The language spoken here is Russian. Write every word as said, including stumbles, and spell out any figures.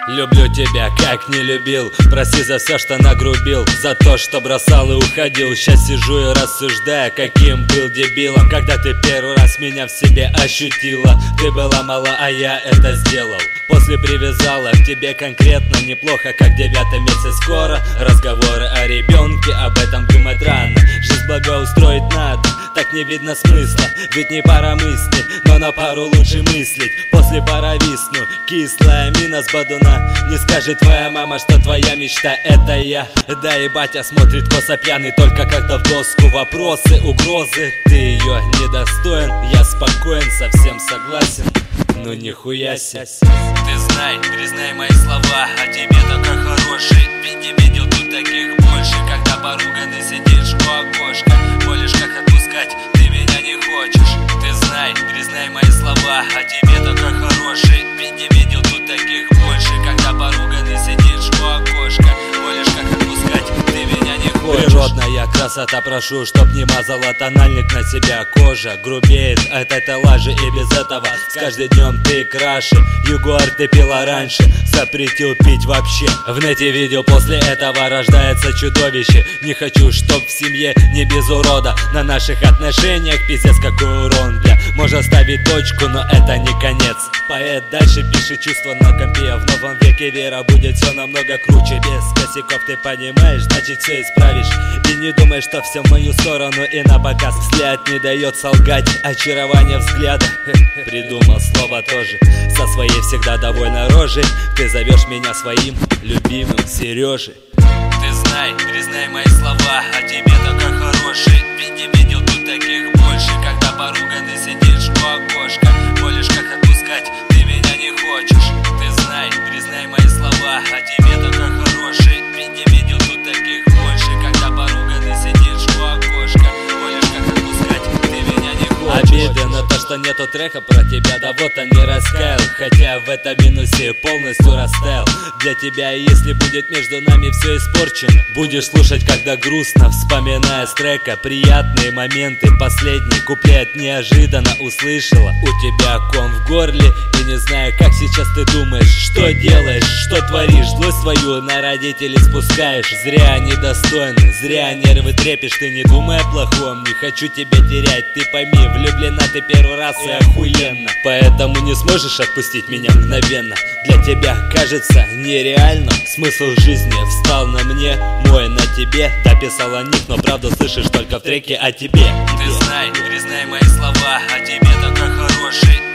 Люблю тебя, как не любил. Прости за все, что нагрубил, за то, что бросал и уходил. Сейчас сижу и рассуждаю, каким был дебилом, когда ты первый раз меня в себе ощутила. Ты была мала, а я это сделал. После привязала к тебе конкретно неплохо, как в девятом месяце скоро. Разговоры о ребенке, об этом думать рано. Жизнь благоустроить надо, так не видно смысла. Ведь не пара мыслей, но на пару лучше мыслить. После пора висну, кислая мина с бадуна. Не скажет твоя мама, что твоя мечта это я. Да и батя смотрит косо пьяный, только как-то в доску. Вопросы, угрозы, ты ее недостоин. Я спокоен, совсем согласен, ну нихуя се. Ты знай, признай мои слова, о тебе только хороший. Ведь не видел тут таких больше, когда поруганный сидишь у окошка. Молишь, как отпускать, ты меня не хочешь. Ты знай, признай мои слова, о тебе только хороший. Ведь не видел тут таких больше, когда поруганный сидишь у окошка. Молишь, как отпускать, ты меня не хочешь. Природная красота, прошу, чтоб не мазала тональник на себя. Кожа грубеет от этой лажи, и без этого с каждым днем ты краше. Ягуар ты пила раньше, запретил пить вообще. В нете видел, после этого рождается чудовище. Не хочу, чтоб в семье не без урода. На наших отношениях пиздец какой урон, бля. Можно ставить точку, но это не конец. Поэт дальше пишет чувства на компе. В новом веке вера будет все намного круче. Без косяков ты понимаешь, значит все исправишь. И не думай, что все в мою сторону и на показ. Взгляд не дает солгать, очарование взгляда. Придумал слово тоже, со своей всегда довольной рожей. Ты зовешь меня своим любимым Сережей. Ты знай, признай мои слова, о тебе только хороший. Ведь не видел тут таких больше, когда поруганный сидишь у окошка. Молишь, как отпускать, ты меня не хочешь. Ты знай, признай мои слова, о тебе только хороший. Ведь не видел тут таких больше, когда поруганный сидишь у окошка. Молишь, как отпускать, ты меня не хочешь. Обида на то, что нету трека про тебя, да вот он не раскаял. Хотя в этом минусе полностью растаял. Для тебя, если будет между нами все испорчено, будешь слушать, когда грустно, вспоминая с трека приятные моменты. Последний куплет неожиданно услышала. У тебя ком в горле, и не знаю, как сейчас ты думаешь. Что делаешь, что творишь, злость свою на родителей спускаешь. Зря недостойны, зря нервы трепишь. Ты не думай о плохом, не хочу тебя терять. Ты пойми, влюблена ты первый раз и охуенно. Поэтому не сможешь отпустить меня мгновенно. Для тебя кажется нереально. Смысл жизни встал на мне, мой на тебе. Дописала ник, но правду слышишь только в треке о тебе. Ты знай, признай мои слова, о тебе только хороший.